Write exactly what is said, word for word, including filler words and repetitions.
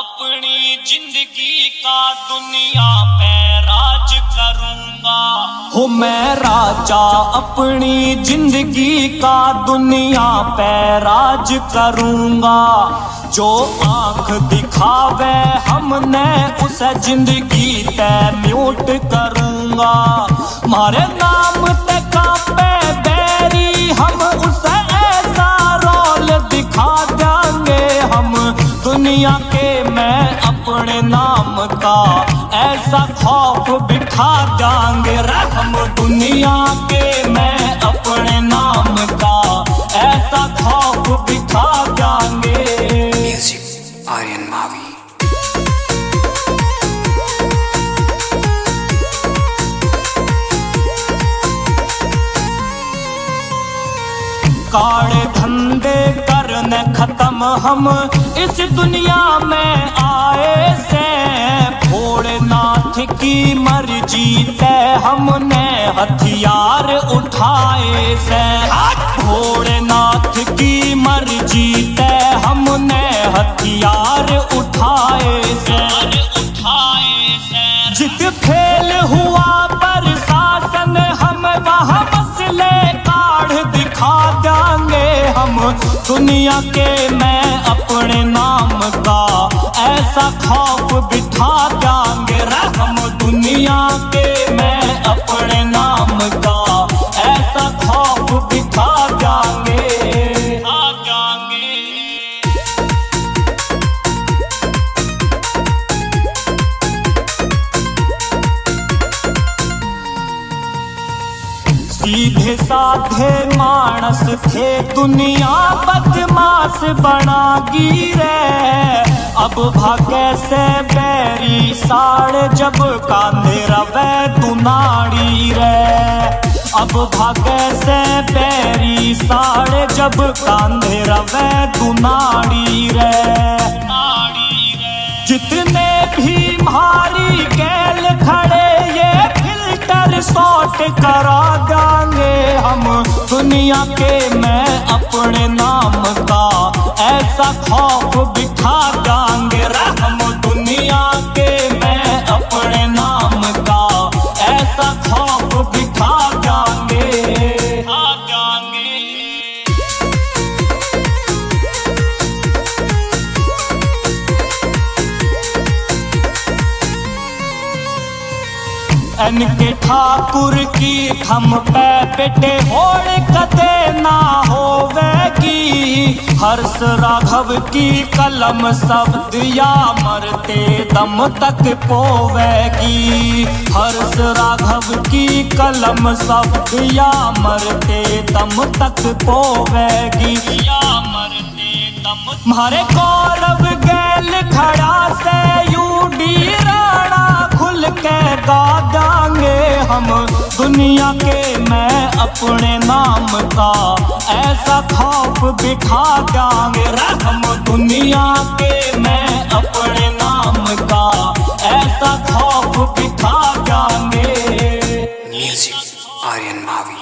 अपनी जिंदगी का दुनिया पे राज करूंगा। हो मैं राजा अपनी जिंदगी का दुनिया पे राज करूंगा। जो आंख दिखावे हमने उसे जिंदगी ते म्यूट करूंगा। मारे नाम ते कांपे बैरी हम उसे ऐसा रोल दिखा देंगे। हम दुनिया के मैं अपने नाम का ऐसा खौफ बिठा देंगे। हम दुनिया के मैं अपने नाम का ऐसा खौफ बिठा देंगे। म्यूजिक आर्यन मावी। काले धंधे करने खत्म हम इस दुनिया में आए से। भोलेनाथ की मर्जी तय हमने हथियार उठाए से। भोलेनाथ की मर्जी तय हमने हथियार उठाए से। जित फेल हुआ प्रशासन हम वहाँ मसले काढ़ दिखा देंगे। हम दुनिया के मैं अपने नाम का ऐसा खौफ बिठा देंगे। हम दुनिया के मैं अपने नाम का ऐसा खौफ बिठा देंगे। आ जाएंगे सीधे साधे मानस थे दुनिया बदमाश बना गिरे। अब भागे से बैरी साड़ जब कांधे रवे दुनाड़ी रे। अब भागे से बैरी साड़ जब कांधे रवे दुनाड़ी रे। जितने भी भारी गैल खड़े ये फिल्टर शॉट करा देंगे। हम दुनिया के मैं अपने नाम का ऐसा खौफ बिठा देंगे। हम दुनिया के मैं अपने नाम का ऐसा खौफ बिठा देंगे। आ जाएंगे इनके ठाकुर की थम पे बेटे होड़ कदे ना होवेगी। हर्ष राघव की कलम शब्द या मरते दम तक पोवेगी। हर्ष राघव की कलम शब्द या मरते दम तक पोवेगी। या मरते दम मारे गौरव गैल खड़ा से यूडी राणा खुल के गा देंगे। हम दुनिया के मैं अपने नाम का ऐसा खौफ बिठा देंगे। हम दुनिया के मैं अपने नाम का ऐसा खौफ बिठा देंगे। म्यूजिक आर्यन मावी।